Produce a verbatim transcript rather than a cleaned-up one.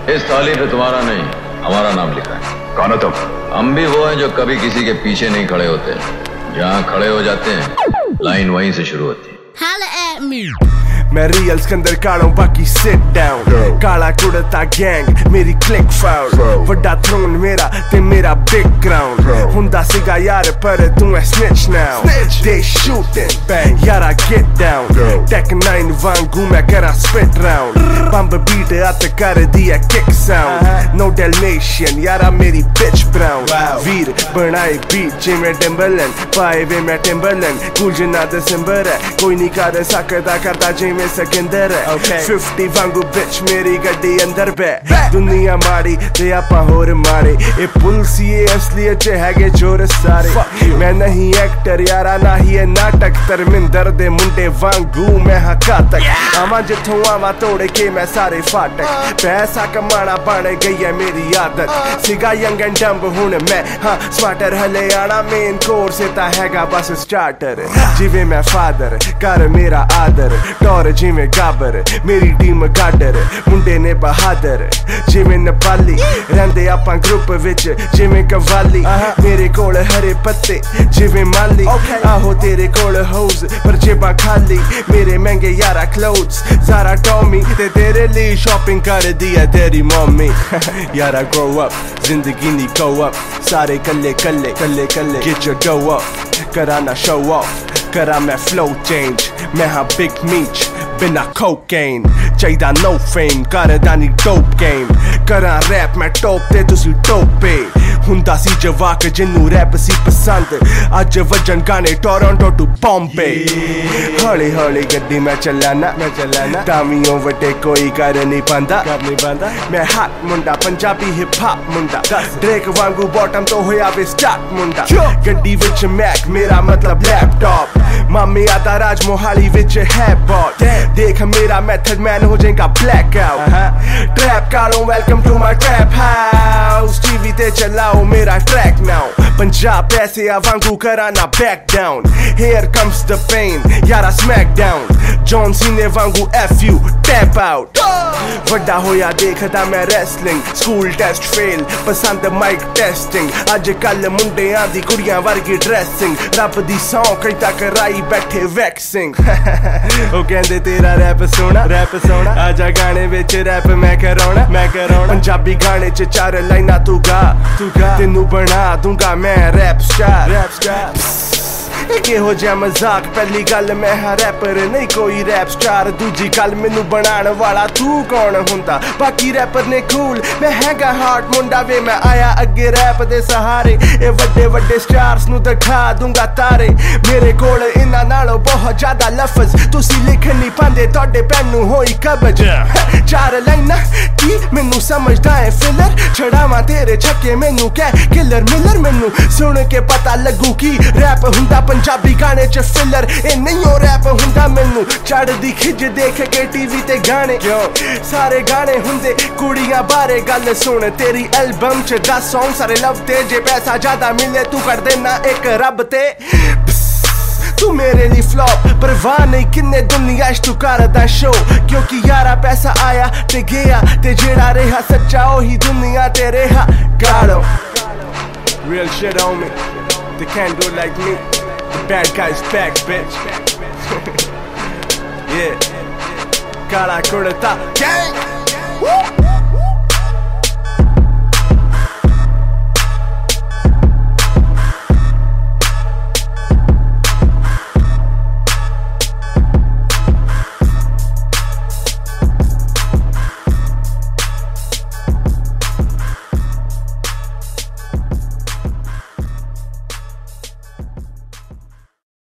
इस थाली पे तुम्हारा नहीं हमारा नाम लिखा है। कौन हो तुम? हम भी वो हैं जो कभी किसी के पीछे नहीं खड़े होते, जहाँ खड़े हो जाते हैं लाइन वहीं से शुरू होती है। मैं रियल सिकंदर कालों बाकी सिट डाउन काला कुड़ता गैंग मेरी क्लिक फाउल वड्डा थ्रोन मेरा ते मेरा बिग ग्राउंड हुंदा सिगा यार पर तू है स्निच नाउ दे शूटिंग यारा गेट डाउन टेक नाइन वांगू मैं करा स्पिट राउंड बम्ब बीट अत कर दिया किक साउंड नो डेलमेशियन यारा मेरी बिच ब्राउन वीर बनाए बीट जिमें टिम्बरलैंड पाए वे मैं टिम्बरलैंड गुलजना दा सिंबर है कोई नहीं कर सकदा करदा जिमें सकिंदर है फिफ्टी वांगू बिच मेरी गड्डी अंदर बे दुनिया माड़ी ते आपां होर माड़े ए पुलसिए असलियत च हैगे चोर सारे मैं नहीं एक्टर यारा ना ही है नाटक धर्मिंदर दे मुंडे वांगू मैं हां घातक आवां जिथों आवां तोड़ के मैं सारे फाटक पैसा कमाना बन गई है मेरी आदत सिगा यंग एंड डंब हुण मैं हां स्मार्टर हले आना मेन कोर्स ता हैगा बस स्टार्टर जिवें मैं फादर कर मेरा आदर टोर जिवें गाबर मेरी टीम गाडर मुंडे ने बहादुर जिवें नेपाली रहिंदे आपां ग्रुप विच जिवें कवाली मेरे कोल हरे पत्ते जिवें माली आहो तेरे कोल हाउस पर जेबां खाली मेरे महंगे यारा क्लोथ्स ज़ारा टॉमी ते तेरे लिए शॉपिंग कर दिया तेरी मम्मी यारा ग्रो अप जिंदगी नी गो अप सारे कल्ले कल्ले कल्ले कल्ले गेट योर डो अप कराना शो ऑफ करा मैं फ्लो चेंज मैं हाँ बिग मीच बिना कोकेन चाहिदा नो फेम करदा नी डोप गेम करा रैप मैं टॉप ते तुसी टोपे हुंदा सी जवाक जिन्नू रैप सी पसंद अज वजन गाने टोरंटो टू बॉम्बे हौली हौली गड्डी मैं चलाना मैं चलाना तामियों वटे कोई कर नहीं पांदा कर नहीं पांदा मैं हाट मुंडा पंजाबी हिप हॉप मुंडा ड्रेक वांगू बॉटम तो होया वे स्टार्ट मुंडा गड्डी विच मैक मेरा मतलब लैपटॉप मामे आदा राज मोहाली विच है बॉट देख मेरा मेथड मैन हो जाएगा ब्लैक आउट ट्रैप कालों welcome to my trap house TV ते चलाओ मेरा ट्रैक नाउ पंजाब पैसे वांगू कराना back down here comes the pain यारा स्मैक डाउन जॉन सीने वांगू एफ यू टैप आउट वड्डा होया देखदा मैं रेसलिंग स्कूल टेस्ट फेल पसंद माइक टेस्टिंग अज कल मुंडियां दी कुड़ियां वर्गी ड्रेसिंग रब दी सौ कई तक राई बैठे वैक्सिंग ओ कहंदे तेरा रैप सोना रैप सोना आजा गाने विच रैप मैं कराउणा मैं कराउणा पंजाबी गाने च चार लाइना तू गा तू गा तेनू बना दूंगा मैं रैप स्टार रैप स्टार किहो जिहा मजाक पहली गल मैं हाँ रैपर नहीं कोई रैप स्टार दूजी गल मैनू बनाण वाला तू कौन हुंदा बाकी रैपर ने कूल मैं हैगा हार्ट मुंडा वे मैं आया अगे रैप दे सहारे ए वड्डे वड्डे स्टार्स नू दिखा दूंगा तारे मेरे कोल इन्हां नालों बहुत ज्यादा लफ्ज तुसी लिख नहीं पांदे तुहाडे पैनू होई कब्ज चार लाइनां की मैनू समझदा है फिलर छड़ावां तेरे छक्के मैनू कह किलर मिलर मैनू सुन के पता लगू की रैप हुंदा पंजाबी गाने च फिलर ए नहीं हो रैप हुंदा मैनू चढ़दी खिज देख के टीवी ते गाने क्यों सारे गाने हुंदे कुड़ियां बारे गल सुन तेरी एल्बम च दस सॉन्ग सारे लवदे जे पैसा ज्यादा मिले तू कर देना एक रब ते तू मेरे लिए फ्लॉप परवाह नहीं किन्ने दुनिया च तू करदा शो क्योंकि यारा पैसा आया ते गया ते जेड़ा रेहा सच्चा ओही दुनिया ते रेहा गालो real shit on me they can't do like me the bad guy's back bitch yeah Kala Kurta gang Woo!